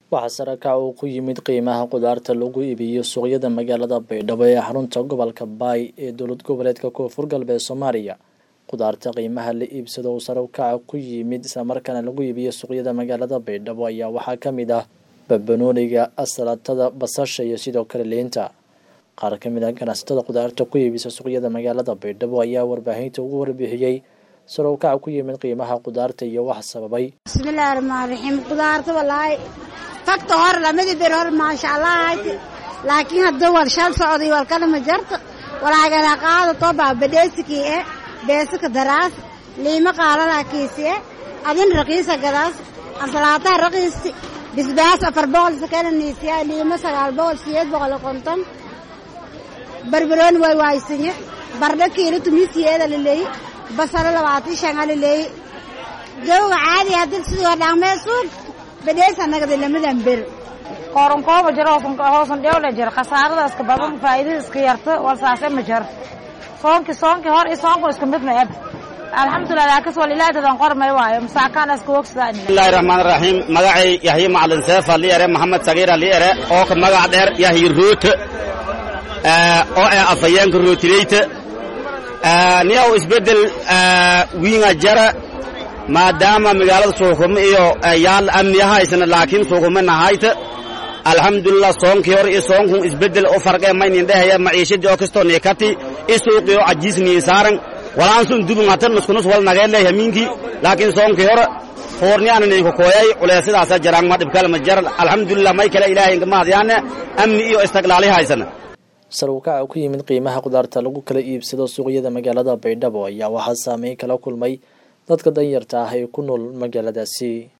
Waxaa sare kac uu ku yimid qiimaha qudaarta lagu iibiyo suuqyada magaalada Baydhabo ee xarunta gobolka Bay ee dowlad goboleedka Koonfur Galbeed Soomaaliya. Qudaarta qiimaha la iibsado oo sare kac ku yimid isla markaana lagu iibiyo suuqyada magaalada Baydhabo ayaa waxaa ka mid ah barbanooniga, asalatada, basasha iyo sidoo kale liinta. Qaar ka mid ah ganacsatada qudaarta ku iibisa suuqyada magaalada Baydhabo ayaa warbaahinta ugu warbixiyay sare kac ku yimid qiimaha qudaarta iyo wax sababay. Bismillahir Rahmanir Rahiim. Qudaarta wallahi fakta hor lamidi bir hor ma sha Allah laakiin hadda war shal socday wal kala ma jarto wallahi gana qaado toba badeeski beeska daraas liima qaalada kiisi adin raqiisa gadaas asalata raqiisi bisbaas afar boqol sakana niisiya liima sagaal boqol siyeed boqol konton barbaroon way waaysiye barda kiilo tumisiyeeda leey basala labaati shangal leey jooga caadi hadii sidoo dhaqmay suuq بديس أنا قد لما دمبر قارن قام جرا هوسن دولة جرا خسارة اسك بابا فايدة اسك يرتا والساسة مجر صانك هار إسانك اسك مدنا أب الحمد لله لكن سؤال الله تدانقر ما يواي مساكان اسك وقت ثاني. بسم الله الرحمن الرحيم مجاعي يحيى معلن سيف اللي يرى محمد صغير اللي يرى أوك مجاع در يحيى روت أو أفيان روت ليت نياو إسبدل وين جرا ما دام مقالة سوكم إيو يال أمنيها إسنا لكن سوكم نهايت الحمد لله صونك يور إسونكم إسبدل أفرق مين ينده يا معيشة جوكستو نيكاتي إسوك يو عجيز نيسارن ولانسون دوب ماتر نسكنوس والنغير له يمينكي لكن صونك يور فورنيان نيكو كوياي وليسيد عسا جران ما تبكال مجر الحمد لله ما يكلا إلهي إنك ما ديانا أمني إيو استقلاليها إسنا sare kac ku yimid qiimaha qudaarta lagu kala iibsado suuqyada magaalada Baydhabo ayaa waxaa saameyn kala kulmay dadka danyarta ah ee ku nool magaaladaasi.